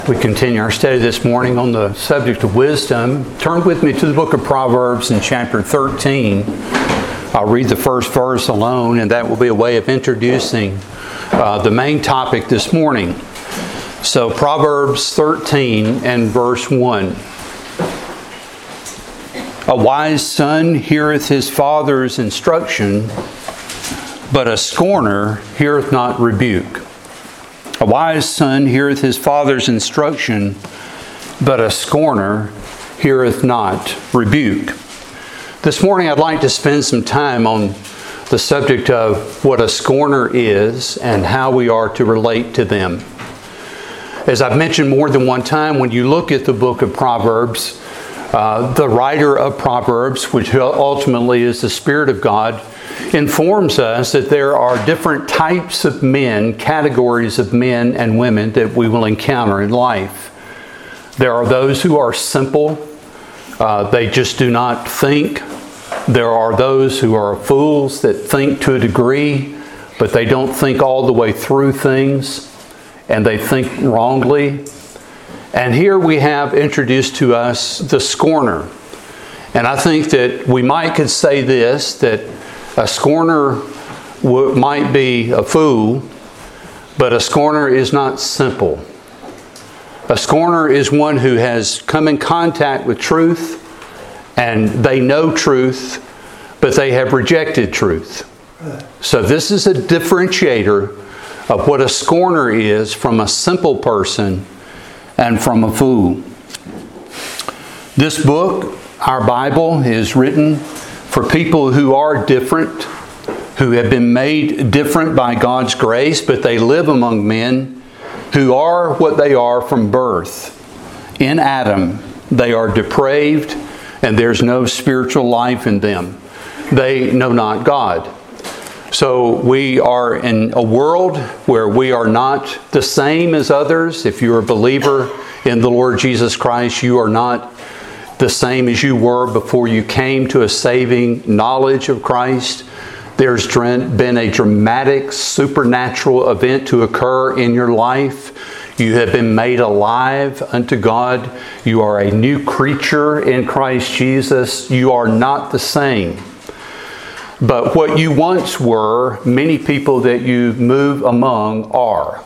We continue our study this morning on the subject of wisdom. Turn with me to the book of Proverbs in chapter 13. I'll read the first verse alone, and that will be a way of introducing the main topic this morning. So Proverbs 13 and verse 1. A wise son heareth his father's instruction, but a scorner heareth not rebuke. A wise son heareth his father's instruction, but a scorner heareth not rebuke. This morning I'd like to spend some time on the subject of what a scorner is and how we are to relate to them. As I've mentioned more than one time, when you look at the book of Proverbs, the writer of Proverbs, which ultimately is the Spirit of God, informs us that there are different types of men, categories of men and women that we will encounter in life. There are those who are simple. They just do not think. There are those who are fools that think to a degree, but they don't think all the way through things, and they think wrongly. And here we have introduced to us the scorner. And I think that we could say this, that a scorner might be a fool, but a scorner is not simple. A scorner is one who has come in contact with truth, and they know truth, but they have rejected truth. So this is a differentiator of what a scorner is from a simple person and from a fool. This book, our Bible, is written for people who are different, who have been made different by God's grace, but they live among men who are what they are from birth. In Adam, they are depraved, and there's no spiritual life in them. They know not God. So we are in a world where we are not the same as others. If you're a believer in the Lord Jesus Christ, you are not the same as you were before you came to a saving knowledge of Christ. There's been a dramatic supernatural event to occur in your life. You have been made alive unto God. You are a new creature in Christ Jesus. You are not the same. But what you once were, many people that you move among are.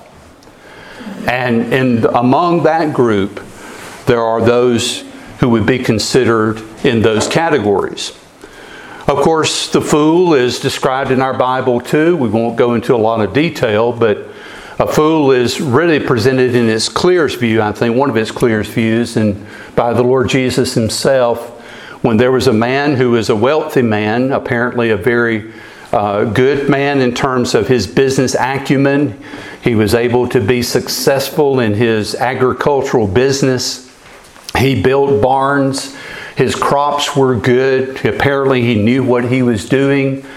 And among that group, there are those who would be considered in those categories. Of course, the fool is described in our Bible too. We won't go into a lot of detail, but a fool is really presented in its clearest view, I think, one of its clearest views, and by the Lord Jesus Himself, when there was a man who was a wealthy man, apparently a very good man in terms of his business acumen. He was able to be successful in his agricultural business. He built barns. His crops were good. Apparently he knew what he was doing.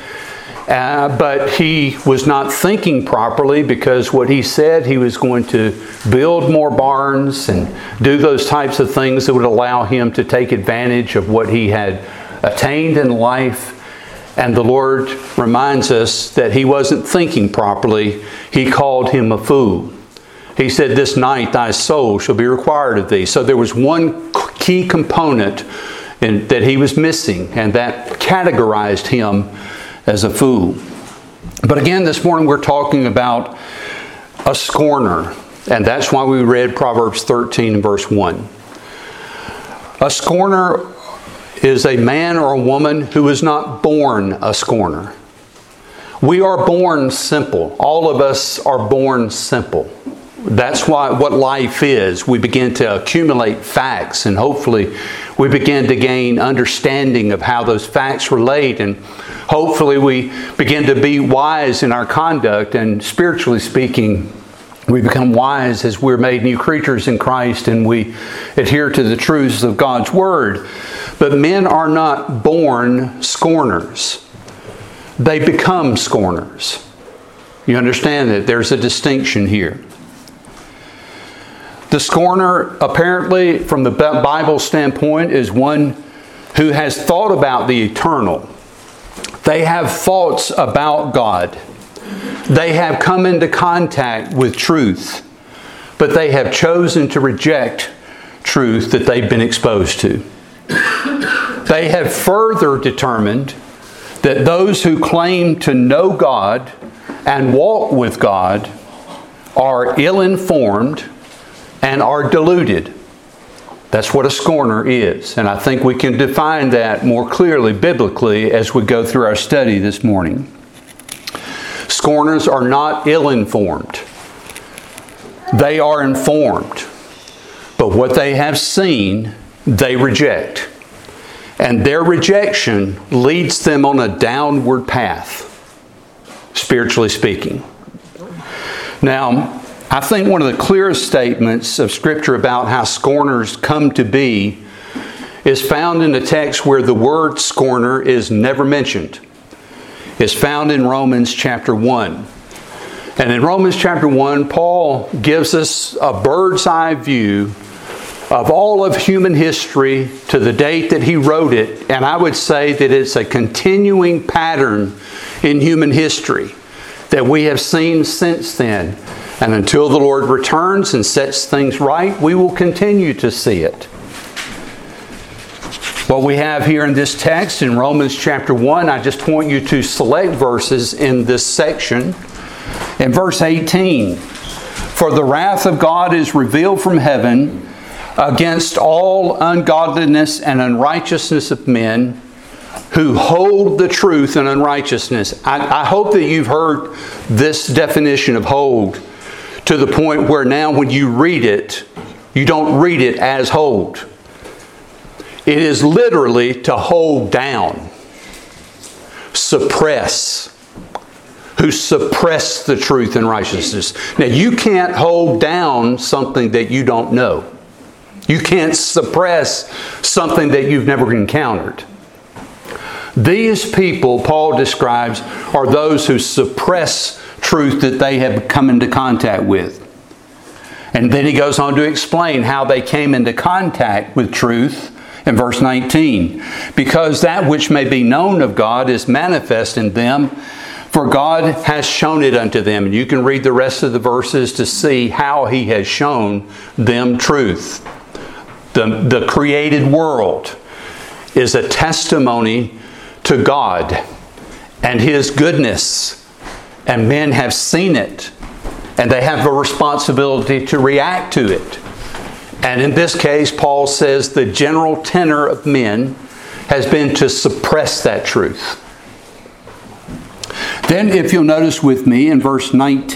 But he was not thinking properly, because what he said, he was going to build more barns and do those types of things that would allow him to take advantage of what he had attained in life. And the Lord reminds us that he wasn't thinking properly. He called him a fool. He said, "This night thy soul shall be required of thee." So there was one key component that he was missing, and that categorized him as a fool. But again, this morning we're talking about a scorner, and that's why we read Proverbs 13 and verse 1. A scorner is a man or a woman who is not born a scorner. We are born simple. All of us are born simple. That's what life is. We begin to accumulate facts, and hopefully we begin to gain understanding of how those facts relate, and hopefully we begin to be wise in our conduct, and spiritually speaking, we become wise as we're made new creatures in Christ and we adhere to the truths of God's Word. But men are not born scorners. They become scorners. You understand that there's a distinction here. The scorner, apparently, from the Bible standpoint, is one who has thought about the eternal. They have thoughts about God. They have come into contact with truth. but they have chosen to reject truth that they've been exposed to. They have further determined that those who claim to know God and walk with God are ill-informed and are deluded. That's what a scorner is. And I think we can define that more clearly biblically as we go through our study this morning. Scorners are not ill-informed. They are informed. But what they have seen, they reject. And their rejection leads them on a downward path, spiritually speaking. Now, I think one of the clearest statements of Scripture about how scorners come to be is found in a text where the word scorner is never mentioned. It's found in Romans chapter 1. And in Romans chapter 1, Paul gives us a bird's eye view of all of human history to the date that he wrote it. And I would say that it's a continuing pattern in human history that we have seen since then. And until the Lord returns and sets things right, we will continue to see it. What we have here in this text in Romans chapter 1, I just point you to select verses in this section. In verse 18, "For the wrath of God is revealed from heaven against all ungodliness and unrighteousness of men who hold the truth in unrighteousness." I hope that you've heard this definition of hold to the point where now when you read it, you don't read it as hold. It is literally to hold down, suppress, who suppress the truth and righteousness. Now, you can't hold down something that you don't know. You can't suppress something that you've never encountered. These people, Paul describes, are those who suppress truth that they have come into contact with. And then he goes on to explain how they came into contact with truth in verse 19. "Because that which may be known of God is manifest in them, for God has shown it unto them." And you can read the rest of the verses to see how He has shown them truth. The created world is a testimony to God and His goodness. And men have seen it. And they have a responsibility to react to it. And in this case, Paul says the general tenor of men has been to suppress that truth. Then if you'll notice with me in verse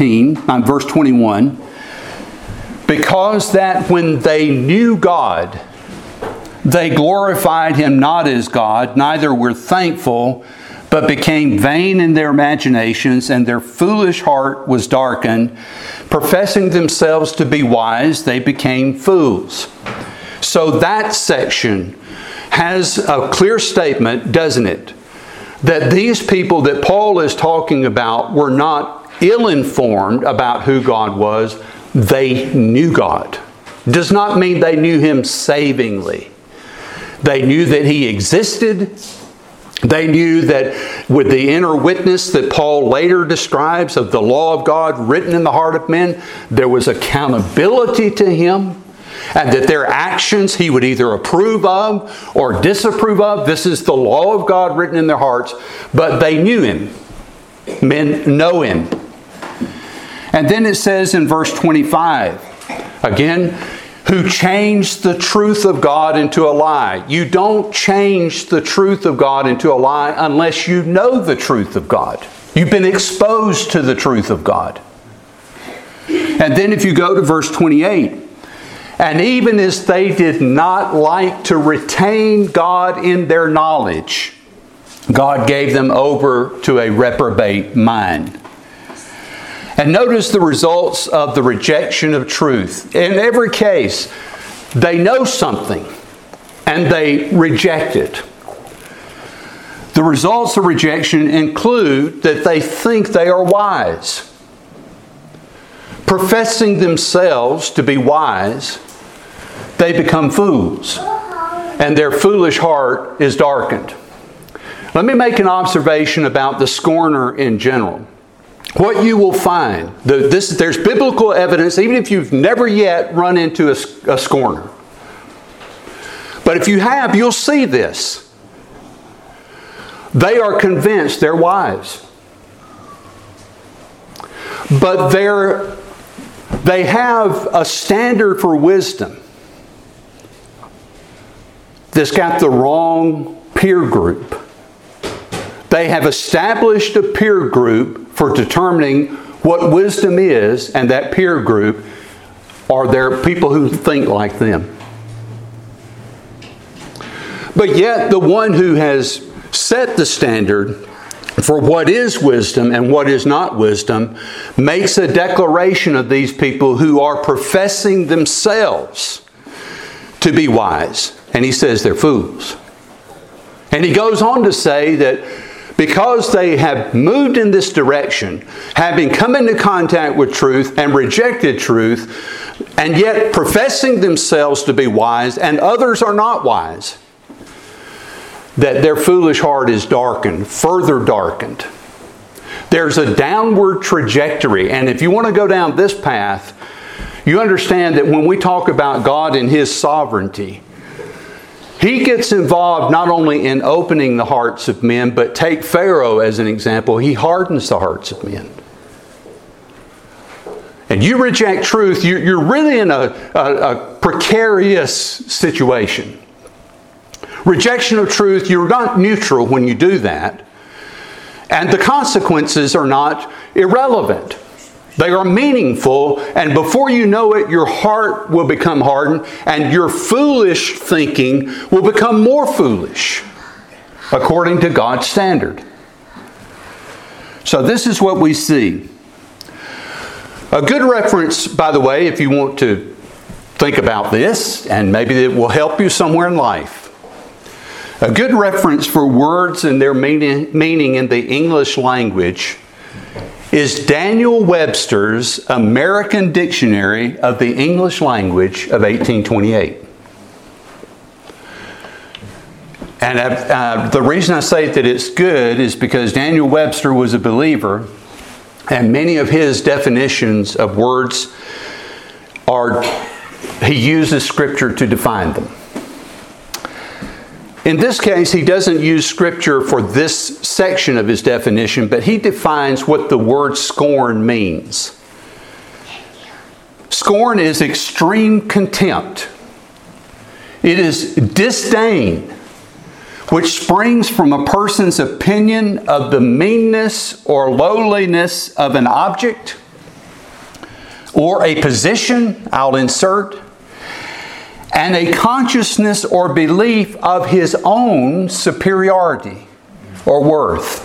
21, "Because that when they knew God, they glorified Him not as God, neither were thankful, but became vain in their imaginations, and their foolish heart was darkened. Professing themselves to be wise, they became fools." So that section has a clear statement, doesn't it? That these people that Paul is talking about were not ill-informed about who God was. They knew God. Does not mean they knew Him savingly. They knew that He existed. They knew that with the inner witness that Paul later describes of the law of God written in the heart of men, there was accountability to Him, and that their actions He would either approve of or disapprove of. This is the law of God written in their hearts, but they knew Him. Men know Him. And then it says in verse 25, again, "Who changed the truth of God into a lie." You don't change the truth of God into a lie unless you know the truth of God. You've been exposed to the truth of God. And then if you go to verse 28, "And even as they did not like to retain God in their knowledge, God gave them over to a reprobate mind." And notice the results of the rejection of truth. In every case, they know something and they reject it. The results of rejection include that they think they are wise. Professing themselves to be wise, they become fools, and their foolish heart is darkened. Let me make an observation about the scorner in general. what you will find, there's biblical evidence, even if you've never yet run into a scorner. But if you have, you'll see this. They are convinced they're wise. But they have a standard for wisdom that's got the wrong peer group. They have established a peer group for determining what wisdom is, and that peer group are their people who think like them. But yet the one who has set the standard for what is wisdom and what is not wisdom makes a declaration of these people who are professing themselves to be wise. And he says they're fools. And he goes on to say that because they have moved in this direction, having come into contact with truth and rejected truth, and yet professing themselves to be wise, and others are not wise, that their foolish heart is darkened, further darkened. There's a downward trajectory. And if you want to go down this path, you understand that when we talk about God and His sovereignty, He gets involved not only in opening the hearts of men, but take Pharaoh as an example. He hardens the hearts of men. And you reject truth, you're really in a precarious situation. Rejection of truth, you're not neutral when you do that. And the consequences are not irrelevant. They are meaningful, and before you know it, your heart will become hardened, and your foolish thinking will become more foolish, according to God's standard. So this is what we see. A good reference, by the way, if you want to think about this, and maybe it will help you somewhere in life. A good reference for words and their meaning in the English language is Daniel Webster's American Dictionary of the English Language of 1828. And the reason I say that it's good is because Daniel Webster was a believer, and many of his definitions of words he uses Scripture to define them. In this case, he doesn't use Scripture for this section of his definition, but he defines what the word scorn means. Scorn is extreme contempt. It is disdain, which springs from a person's opinion of the meanness or lowliness of an object or a position, I'll insert, and a consciousness or belief of his own superiority or worth.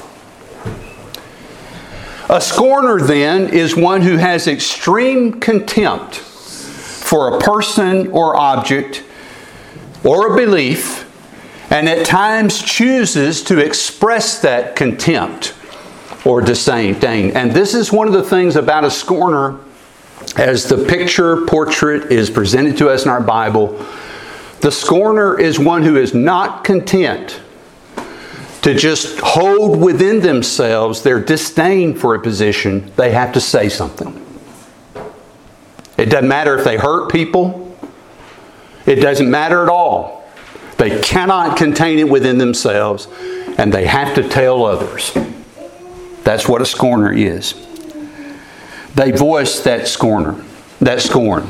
A scorner, then, is one who has extreme contempt for a person or object or a belief, and at times chooses to express that contempt or disdain. And this is one of the things about a scorner. As the portrait is presented to us in our Bible, the scorner is one who is not content to just hold within themselves their disdain for a position. They have to say something. It doesn't matter if they hurt people. It doesn't matter at all. They cannot contain it within themselves, and they have to tell others. That's what a scorner is. They voice that scorn. The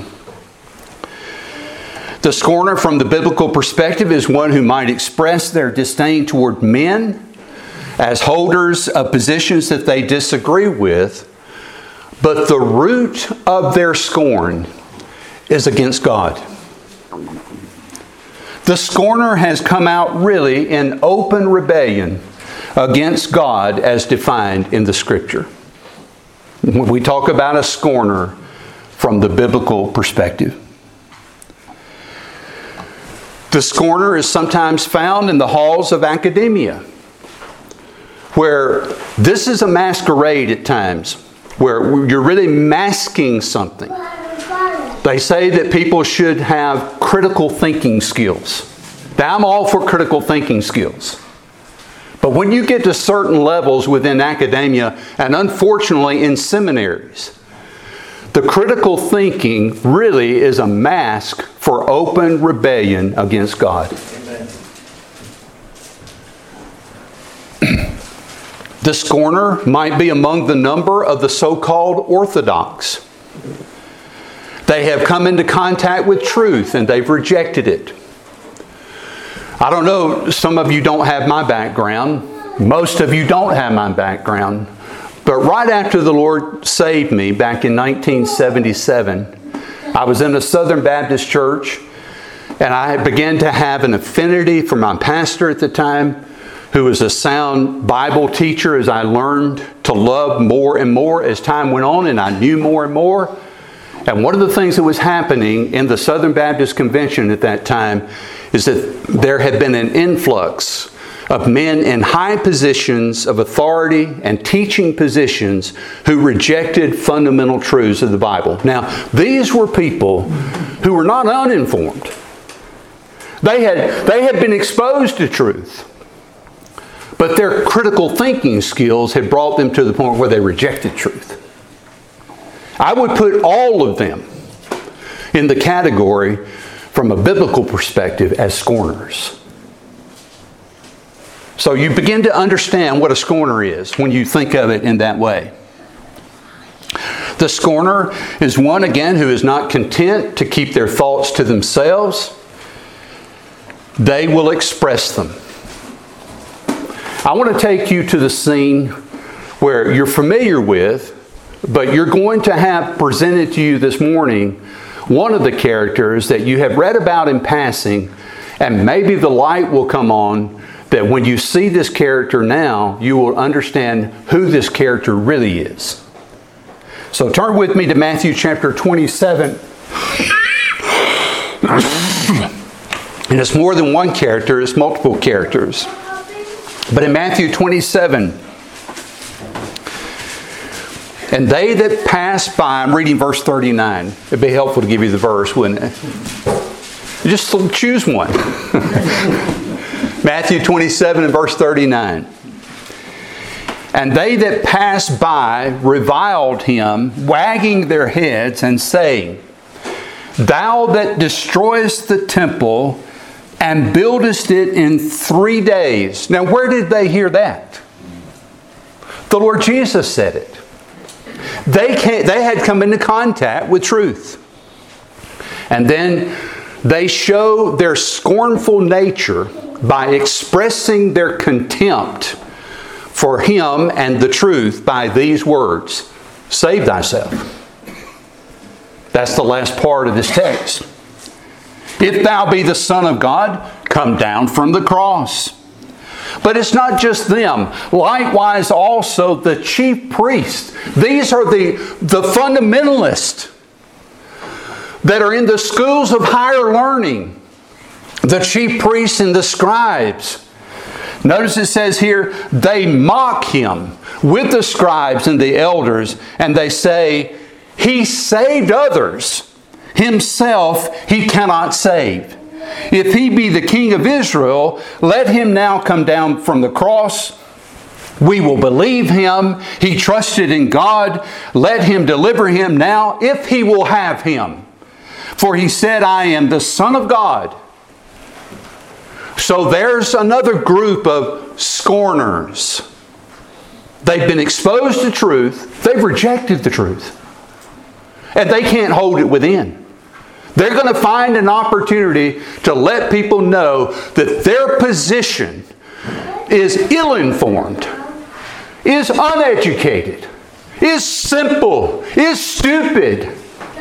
scorner from the biblical perspective is one who might express their disdain toward men as holders of positions that they disagree with, but the root of their scorn is against God. The scorner has come out really in open rebellion against God as defined in the Scripture. When we talk about a scorner from the biblical perspective, the scorner is sometimes found in the halls of academia, where this is a masquerade at times, where you're really masking something. They say that people should have critical thinking skills. Now, I'm all for critical thinking skills. But when you get to certain levels within academia, and unfortunately in seminaries, the critical thinking really is a mask for open rebellion against God. Amen. The scorner might be among the number of the so-called orthodox. They have come into contact with truth and they've rejected it. I don't know, some of you don't have my background. Most of you don't have my background. But right after the Lord saved me back in 1977, I was in a Southern Baptist church and I began to have an affinity for my pastor at the time, who was a sound Bible teacher, as I learned to love more and more as time went on and I knew more and more. And one of the things that was happening in the Southern Baptist Convention at that time is that there had been an influx of men in high positions of authority and teaching positions who rejected fundamental truths of the Bible. Now, these were people who were not uninformed. They had been exposed to truth. But their critical thinking skills had brought them to the point where they rejected truth. I would put all of them in the category, from a biblical perspective, as scorners. So you begin to understand what a scorner is when you think of it in that way. The scorner is one, again, who is not content to keep their thoughts to themselves. They will express them. I want to take you to the scene where you're familiar with, but you're going to have presented to you this morning one of the characters that you have read about in passing, and maybe the light will come on that when you see this character now, you will understand who this character really is. So turn with me to Matthew chapter 27. And it's more than one character, it's multiple characters. But in Matthew 27, and they that passed by, I'm reading verse 39. It'd be helpful to give you the verse, wouldn't it? Just choose one. Matthew 27 and verse 39. And they that passed by reviled him, wagging their heads and saying, Thou that destroyest the temple and buildest it in 3 days. Now, where did they hear that? The Lord Jesus said it. They had come into contact with truth. And then they show their scornful nature by expressing their contempt for Him and the truth by these words, Save thyself. That's the last part of this text. If thou be the Son of God, come down from the cross. But it's not just them. Likewise also the chief priests. These are the fundamentalists that are in the schools of higher learning. The chief priests and the scribes. Notice it says here, they mock him with the scribes and the elders, and they say, He saved others. Himself He cannot save. If He be the King of Israel, let Him now come down from the cross. We will believe Him. He trusted in God. Let Him deliver Him now, if He will have Him. For He said, I am the Son of God. So there's another group of scorners. They've been exposed to truth. They've rejected the truth. And they can't hold it within. They're going to find an opportunity to let people know that their position is ill-informed, is uneducated, is simple, is stupid.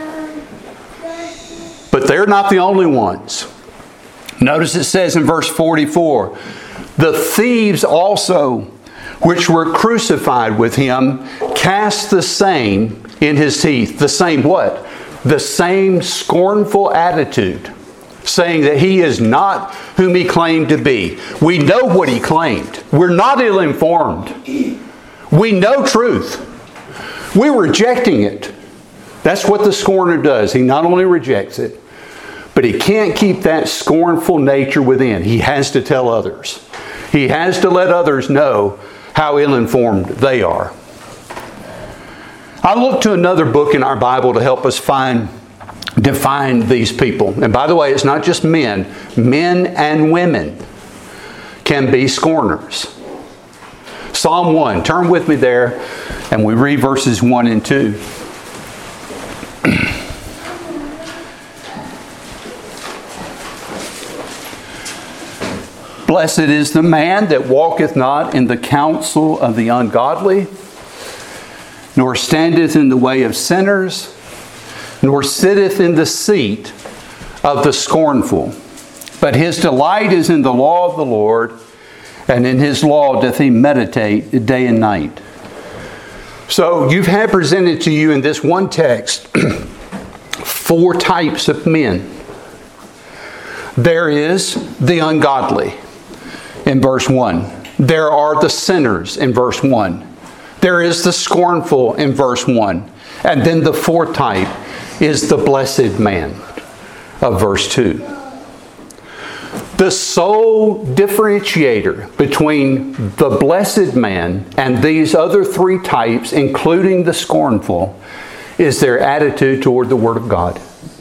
But they're not the only ones. Notice it says in verse 44, the thieves also, which were crucified with Him, cast the same in His teeth. The same what? The same scornful attitude, saying that He is not whom He claimed to be. We know what He claimed. We're not ill-informed. We know truth. We're rejecting it. That's what the scorner does. He not only rejects it, but he can't keep that scornful nature within. He has to tell others. he has to let others know how ill-informed they are. I looked to another book in our Bible to help us define these people. And by the way, it's not just men. Men and women can be scorners. Psalm 1. Turn with me there, and we read verses 1 and 2. Blessed is the man that walketh not in the counsel of the ungodly, nor standeth in the way of sinners, nor sitteth in the seat of the scornful. But his delight is in the law of the Lord, and in his law doth he meditate day and night. So you've had presented to you in this one text 4 types of men. There is the ungodly in verse 1. There are the sinners in verse 1. There is the scornful in verse 1. And then the 4th type is the blessed man of verse 2. The sole differentiator between the blessed man and these other 3 types, including the scornful, is their attitude toward the Word of God.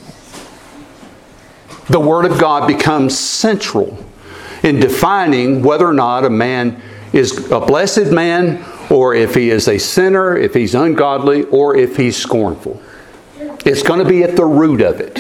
The Word of God becomes central in defining whether or not a man is a blessed man, or if he is a sinner, if he's ungodly, or if he's scornful. It's going to be at the root of it.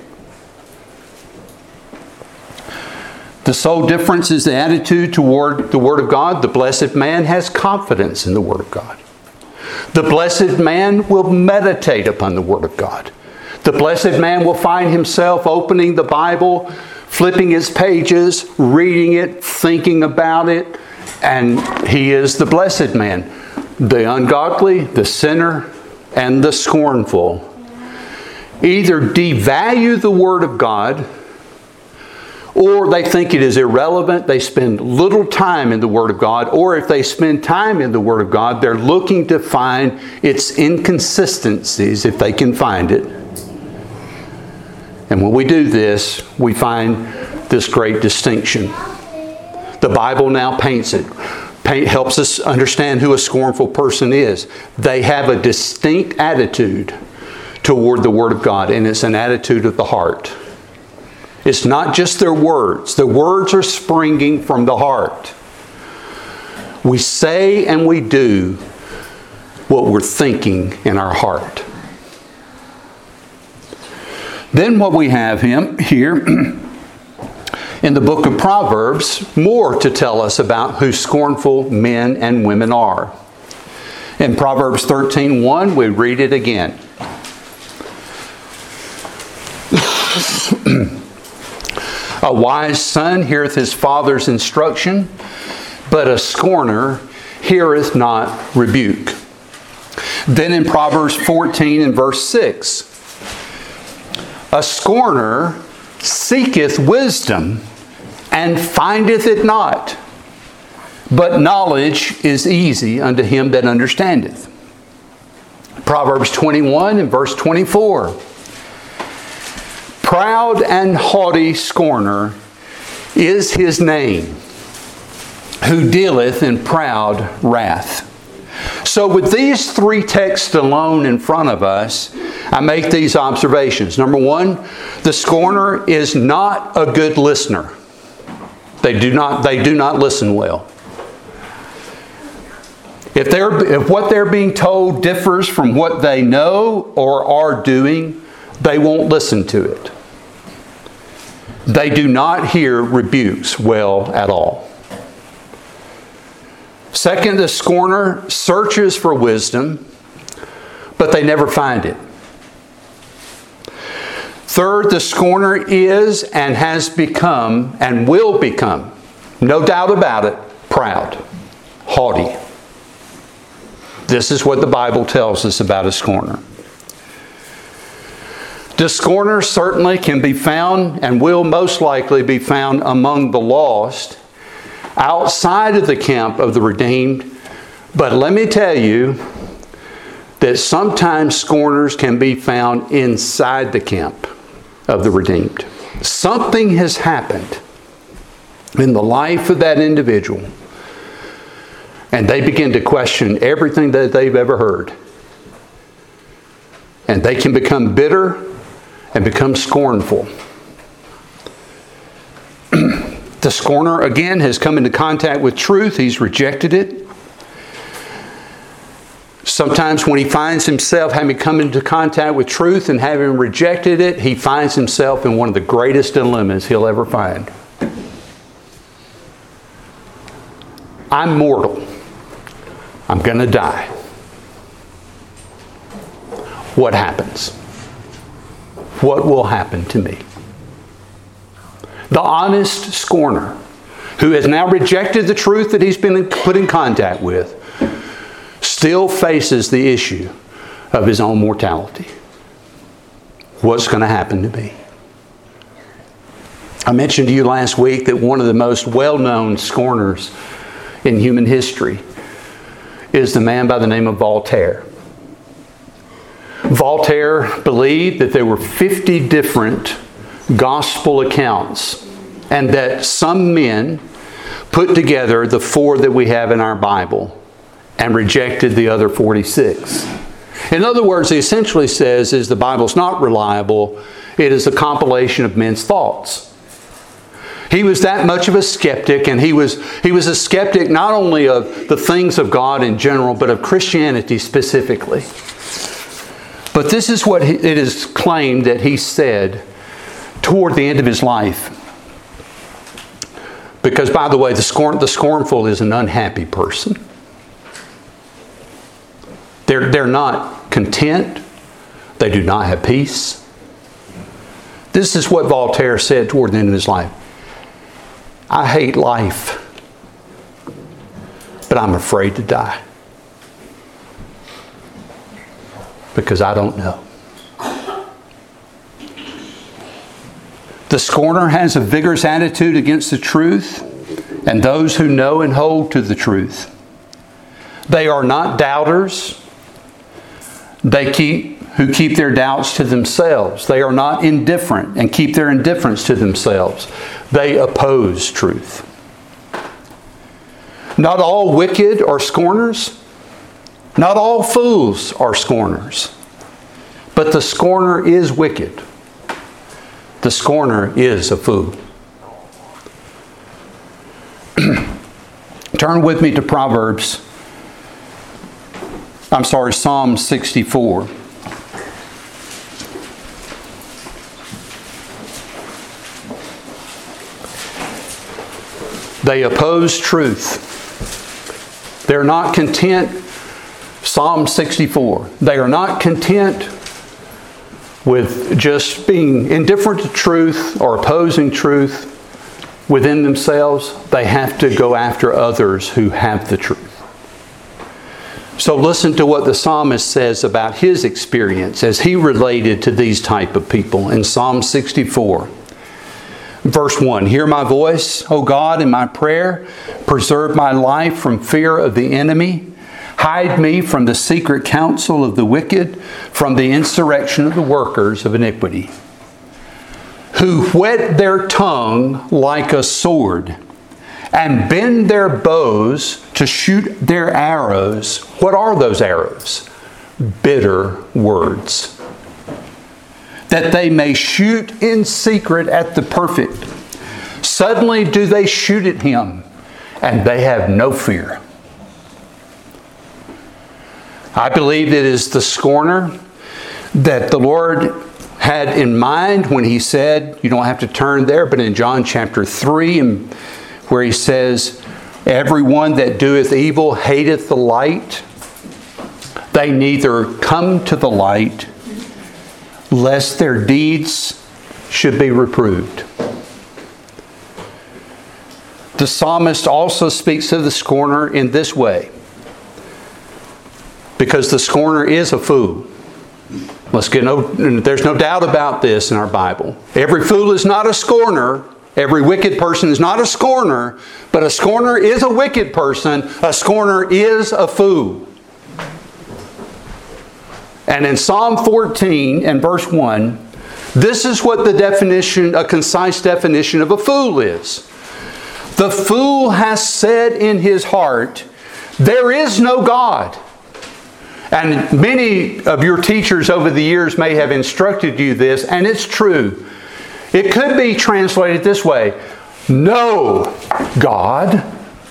The sole difference is the attitude toward the Word of God. The blessed man has confidence in the Word of God. The blessed man will meditate upon the Word of God. The blessed man will find himself opening the Bible, flipping its pages, reading it, thinking about it, and he is the blessed man. The ungodly, the sinner, and the scornful either devalue the Word of God, or they think it is irrelevant. They spend little time in the Word of God, or if they spend time in the Word of God, they're looking to find its inconsistencies, if they can find it. And when we do this, we find this great distinction. The Bible now paints it. Helps us understand who a scornful person is. They have a distinct attitude toward the Word of God, and it's an attitude of the heart. It's not just their words. The words are springing from the heart. We say and we do what we're thinking in our heart. Then what we have here in the book of Proverbs, more to tell us about who scornful men and women are. In Proverbs 13:1, we read it again. A wise son heareth his father's instruction, but a scorner heareth not rebuke. Then in Proverbs 14 and verse 6, a scorner seeketh wisdom and findeth it not, but knowledge is easy unto him that understandeth. Proverbs 21 and verse 24. Proud and haughty scorner is his name, who dealeth in proud wrath. So with these 3 texts alone in front of us, I make these observations. Number 1, the scorner is not a good listener. They do not listen well. If what they're being told differs from what they know or are doing, they won't listen to it. They do not hear rebukes well at all. Second, the scorner searches for wisdom, but they never find it. Third, the scorner is and has become and will become, no doubt about it, proud, haughty. This is what the Bible tells us about a scorner. The scorner certainly can be found and will most likely be found among the lost, outside of the camp of the redeemed. But let me tell you that sometimes scorners can be found inside the camp of the redeemed. Something has happened in the life of that individual, and they begin to question everything that they've ever heard. And they can become bitter and become scornful. The scorner, again, has come into contact with truth. He's rejected it. Sometimes when he finds himself having come into contact with truth and having rejected it, he finds himself in one of the greatest dilemmas he'll ever find. I'm mortal. I'm going to die. What happens? What will happen to me? The honest scorner, who has now rejected the truth that he's been put in contact with, still faces the issue of his own mortality. What's going to happen to me? I mentioned to you last week that one of the most well-known scorners in human history is the man by the name of Voltaire. Voltaire believed that there were 50 different gospel accounts, and that some men put together the 4 that we have in our Bible and rejected the other 46. In other words, he essentially says is the Bible's not reliable. It is a compilation of men's thoughts. He was that much of a skeptic, and he was a skeptic not only of the things of God in general, but of Christianity specifically. But this is what it is claimed that he said toward the end of his life. Because, by the way, the scornful is an unhappy person. They're not content. They do not have peace. This is what Voltaire said toward the end of his life. I hate life, but I'm afraid to die. Because I don't know. The scorner has a vigorous attitude against the truth and those who know and hold to the truth. They are not doubters. Who keep their doubts to themselves. They are not indifferent and keep their indifference to themselves. They oppose truth. Not all wicked are scorners. Not all fools are scorners. But the scorner is wicked. The scorner is a fool. Turn with me to Psalm 64. They oppose truth. They're not content. Psalm 64. They are not content with just being indifferent to truth or opposing truth within themselves. They have to go after others who have the truth. So listen to what the psalmist says about his experience as he related to these type of people in Psalm 64. Verse 1, hear my voice, O God, in my prayer. Preserve my life from fear of the enemy. Hide me from the secret counsel of the wicked, from the insurrection of the workers of iniquity, who whet their tongue like a sword and bend their bows to shoot their arrows. What are those arrows? Bitter words. That they may shoot in secret at the perfect. Suddenly do they shoot at him, and they have no fear. I believe it is the scorner that the Lord had in mind when He said, you don't have to turn there, but in John chapter 3, where He says, everyone that doeth evil hateth the light. They neither come to the light, lest their deeds should be reproved. The psalmist also speaks of the scorner in this way, because the scorner is a fool. There's no doubt about this in our Bible. Every fool is not a scorner. Every wicked person is not a scorner, but a scorner is a wicked person. A scorner is a fool. And in Psalm 14 and verse 1, this is what the definition, a concise definition of a fool is. The fool has said in his heart, there is no God. And many of your teachers over the years may have instructed you this, and it's true. It could be translated this way, no God.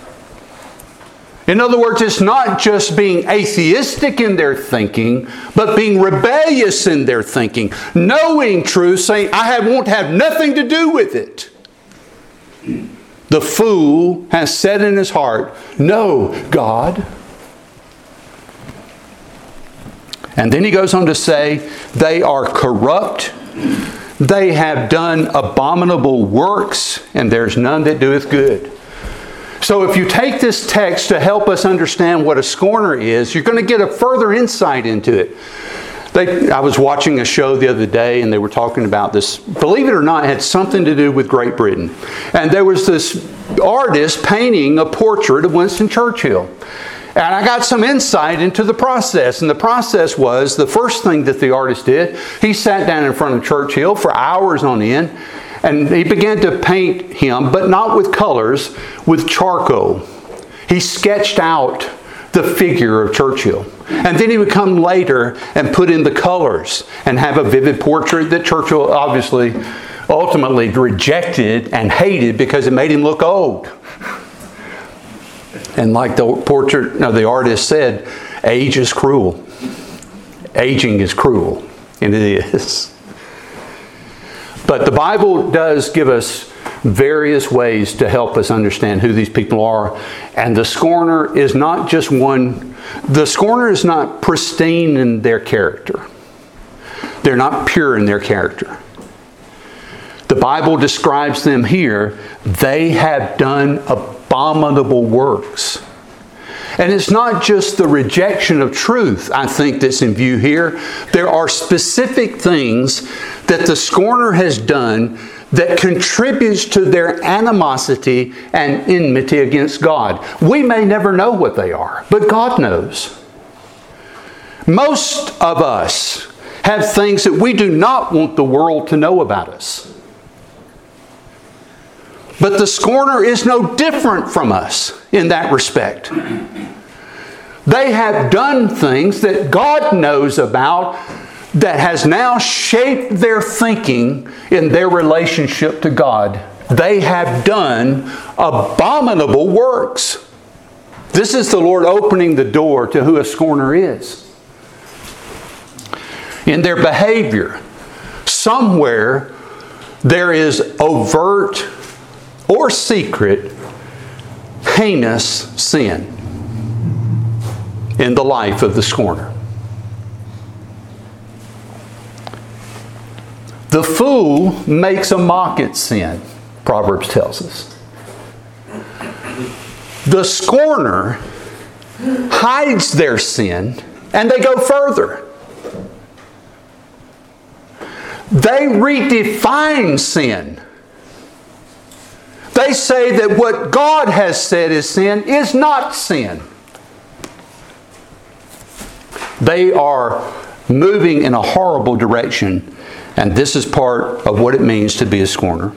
In other words, it's not just being atheistic in their thinking, but being rebellious in their thinking. Knowing truth, saying, I won't have nothing to do with it. The fool has said in his heart, no God. And then he goes on to say, they are corrupt. They have done abominable works, and there's none that doeth good. So if you take this text to help us understand what a scorner is, you're going to get a further insight into it. I was watching a show the other day, and they were talking about this. Believe it or not, it had something to do with Great Britain. And there was this artist painting a portrait of Winston Churchill. And I got some insight into the process. And the process was, the first thing that the artist did, he sat down in front of Churchill for hours on end, and he began to paint him, but not with colors, with charcoal. He sketched out the figure of Churchill. And then he would come later and put in the colors and have a vivid portrait that Churchill obviously ultimately rejected and hated because it made him look old. And like the artist said, age is cruel. Aging is cruel. And it is. But the Bible does give us various ways to help us understand who these people are. And the scorner is not just one. The scorner is not pristine in their character. They're not pure in their character. The Bible describes them here. They have done abominable works. And it's not just the rejection of truth, I think, that's in view here. There are specific things that the scorner has done that contributes to their animosity and enmity against God. We may never know what they are, but God knows. Most of us have things that we do not want the world to know about us. But the scorner is no different from us in that respect. They have done things that God knows about that has now shaped their thinking in their relationship to God. They have done abominable works. This is the Lord opening the door to who a scorner is. In their behavior, somewhere there is overt or secret, heinous sin in the life of the scorner. The fool makes a mock at sin, Proverbs tells us. The scorner hides their sin, and they go further. They redefine sin. They say that what God has said is sin is not sin. They are moving in a horrible direction, and this is part of what it means to be a scorner.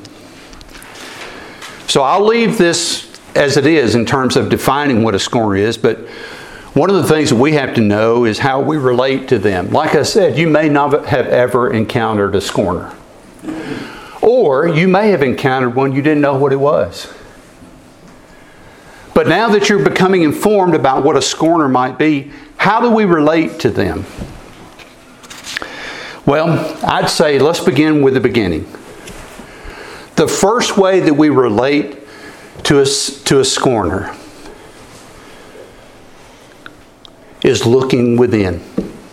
So I'll leave this as it is in terms of defining what a scorner is, but one of the things that we have to know is how we relate to them. Like I said, you may not have ever encountered a scorner. Or you may have encountered one you didn't know what it was. But now that you're becoming informed about what a scorner might be, how do we relate to them? Well, I'd say let's begin with the beginning. The first way that we relate to a scorner is looking within.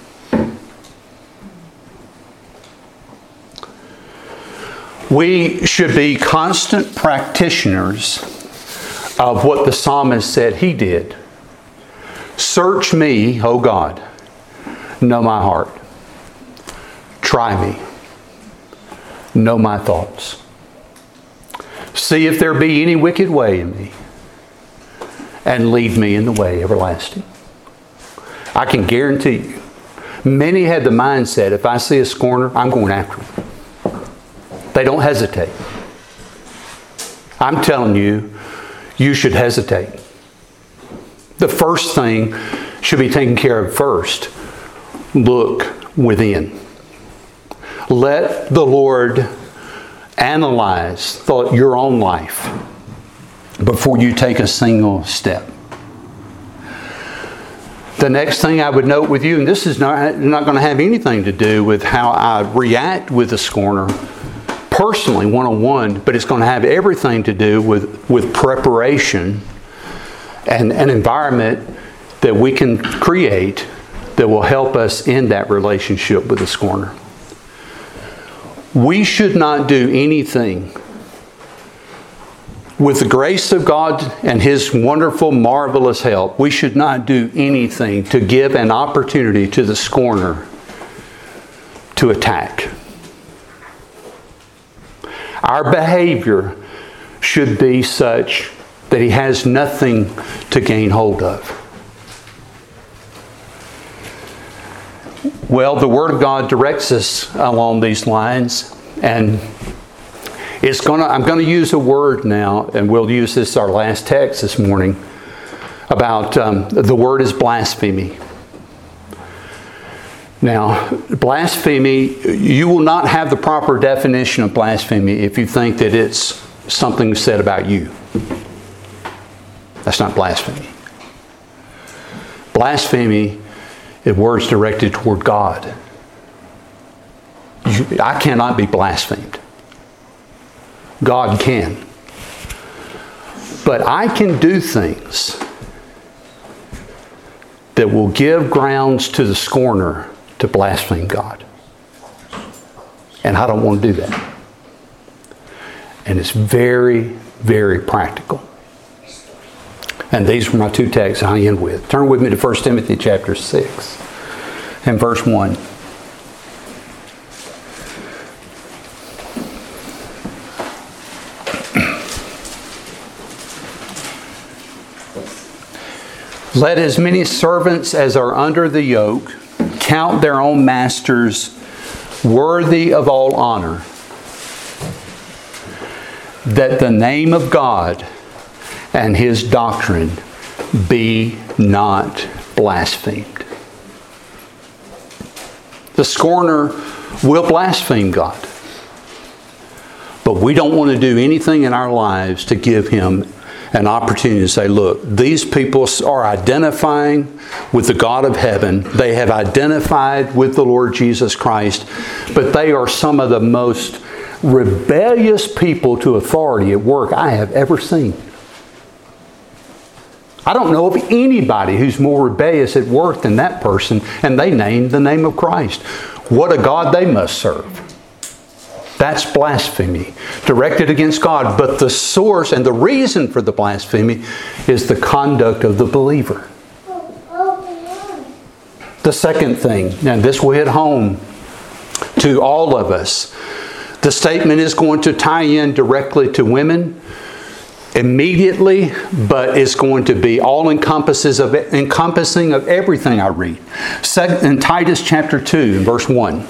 We should be constant practitioners of what the psalmist said he did. Search me, O God, know my heart. Try me, know my thoughts. See if there be any wicked way in me, and lead me in the way everlasting. I can guarantee you, many had the mindset, if I see a scorner, I'm going after him. They don't hesitate. I'm telling you, you should hesitate. The first thing should be taken care of first. Look within. Let the Lord analyze your own life before you take a single step. The next thing I would note with you, and this is not going to have anything to do with how I react with the scorner personally, one-on-one, but it's going to have everything to do with preparation and an environment that we can create that will help us in that relationship with the scorner. We should not do anything with the grace of God and His wonderful, marvelous help. We should not do anything to give an opportunity to the scorner to attack. Our behavior should be such that he has nothing to gain hold of. Well, the Word of God directs us along these lines, and I'm going to use a word now, and we'll use this our last text this morning, about the word is blasphemy. Now, blasphemy, you will not have the proper definition of blasphemy if you think that it's something said about you. That's not blasphemy. Blasphemy is words directed toward God. I cannot be blasphemed. God can. But I can do things that will give grounds to the scorner to blaspheme God. And I don't want to do that. And it's very, very practical. And these are my two texts I end with. Turn with me to 1 Timothy chapter 6 and verse 1. Let as many servants as are under the yoke count their own masters worthy of all honor, that the name of God and His doctrine be not blasphemed. The scorner will blaspheme God. But we don't want to do anything in our lives to give him an opportunity to say, look, these people are identifying with the God of heaven. They have identified with the Lord Jesus Christ, but they are some of the most rebellious people to authority at work I have ever seen. I don't know of anybody who's more rebellious at work than that person, and they name the name of Christ. What a God they must serve. That's blasphemy directed against God. But the source and the reason for the blasphemy is the conduct of the believer. The second thing, and this will hit home to all of us, the statement is going to tie in directly to women immediately, but it's going to be all encompassing of everything I read. In Titus chapter 2, verse 1.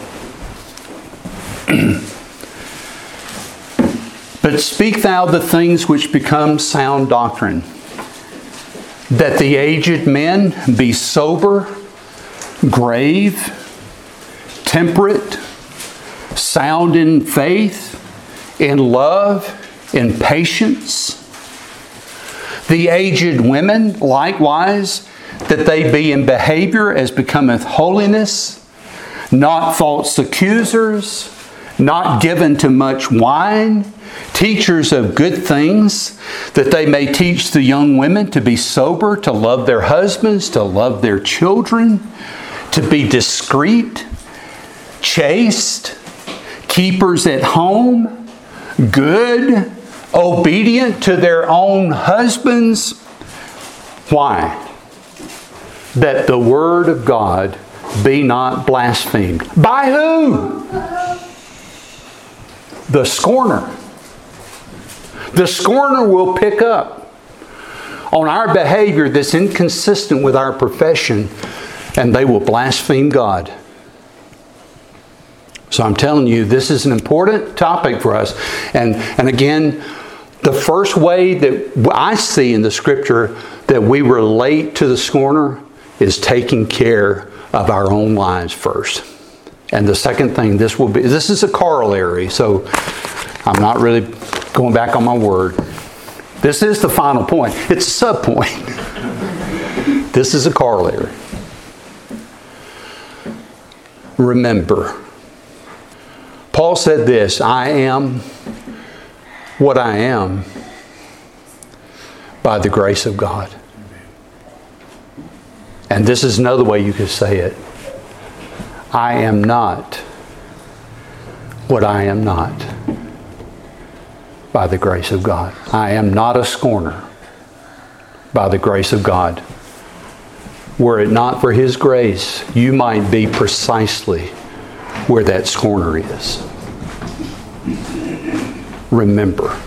But speak thou the things which become sound doctrine, that the aged men be sober, grave, temperate, sound in faith, in love, in patience. The aged women, likewise, that they be in behavior as becometh holiness, not false accusers, not given to much wine, teachers of good things, that they may teach the young women to be sober, to love their husbands, to love their children, to be discreet, chaste, keepers at home, good, obedient to their own husbands. Why? That the word of God be not blasphemed. By who? The scorner. The scorner will pick up on our behavior that's inconsistent with our profession, and they will blaspheme God. So I'm telling you, this is an important topic for us. And again, The first way that I see in the Scripture that we relate to the scorner is taking care of our own lives first. And the second thing, this is a corollary, so I'm not really going back on my word. This is the final point. It's a sub-point. This is a corollary. Remember. Paul said this, I am what I am by the grace of God. And this is another way you could say it. I am not what I am not by the grace of God. I am not a scorner by the grace of God. Were it not for His grace, you might be precisely where that scorner is. Remember.